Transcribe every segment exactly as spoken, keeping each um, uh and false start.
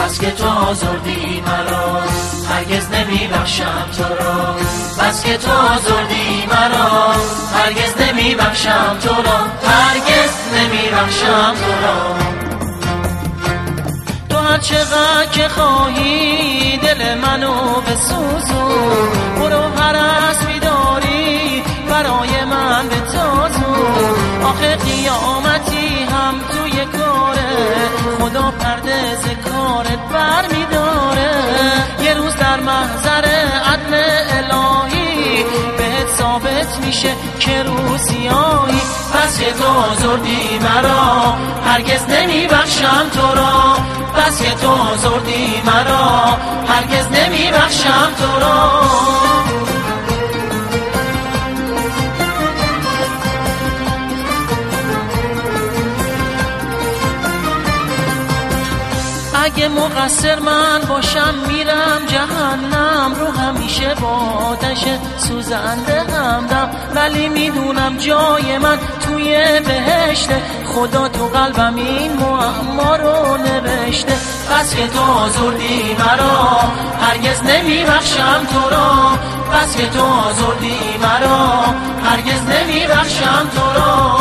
بس که تو آزردی مرا، هرگز نمیبخشم تو را. بس که تو آزردی مرا، هرگز نمیبخشم تو را، هرگز نمیبخشم تو را. تو هر چقدر که خواهی دل منو بسوزون، برو هر اسبی داری برای من بتازون. آخه قیامتی هم توی کاره، خدا پرده ز کارت بر میداره. یه روز در محضر عدل الهی بهت ثابت میشه که روسیایی. بس که تو آزردی مرا، هرگز نمیبخشم تو را. بس که تو آزردی مرا، هرگز نمیبخشم تو را. اگه مقصر من باشم میرم جهنم، رو همیشه با آتش سوزنده همدم. ولی میدونم جای من توی بهشته، خدا تو قلبم این معما رو نوشته. بس که تو آزردی مرا، هرگز نمیبخشم تو را. بس که تو آزردی مرا، هرگز نمیبخشم تو را.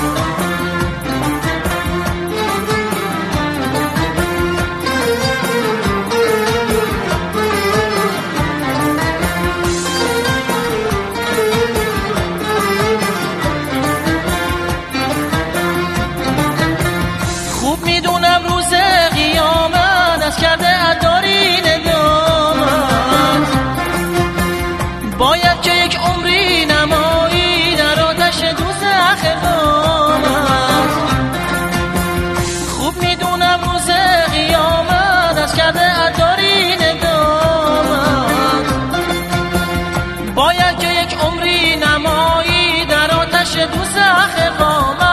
کرده اداری ندامت، باید که یک عمری نمایی در آتش دوزخ قامت. خوب میدونم روز قیامت از کرده اداری ندامت، باید که یک عمری نمایی در آتش دوزخ قامت.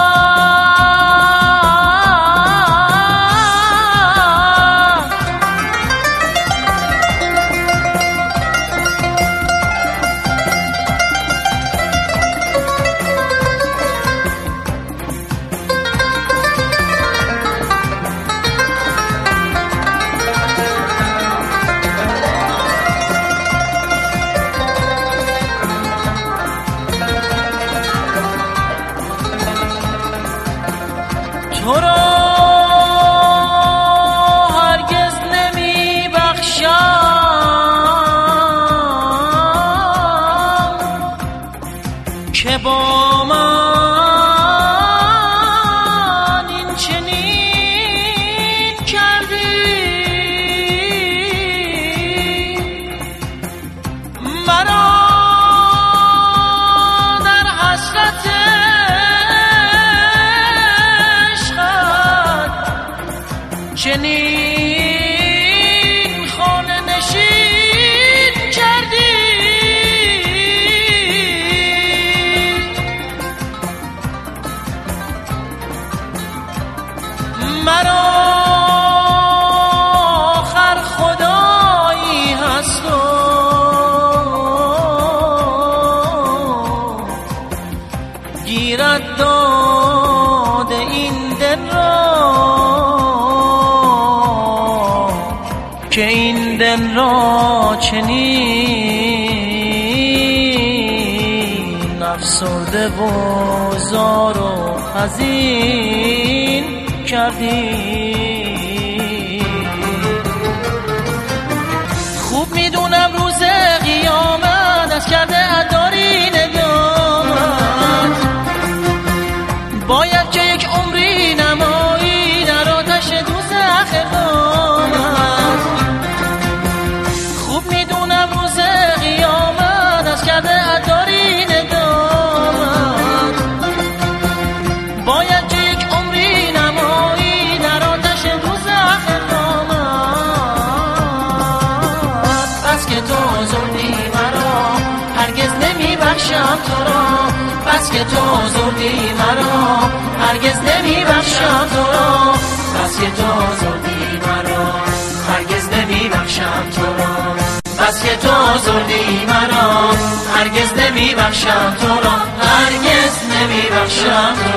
تو را هرگز نمی بخشم که با من این چنین کردی. مرا در حسرت چنین خانه نشین کردی. مرا آخر خدایی هست و گیرد داد این دل را، که این دل را چنین افسرده و زار و حزین کردی. خوب میدونم روز قیامت از کرده اداری ندامت، باید که یک عمری نمایی در آتش دوزخ قامت. خوب میدونم روز قیامت از کرده اداری ندامت، باید که یک عمری نمایی در آتش دوزخ قامت. بس که تو آزردی مرا، هرگز نمیبخشم تو را. بس که تو آزردی مرا، هرگز نمیبخشم تو را. بس که تو آزردی مرا، هرگز نمیبخشم تو را. بس که تو آزردی مرا، هرگز نمیبخشم تو را، هرگز نمیبخشم تو را.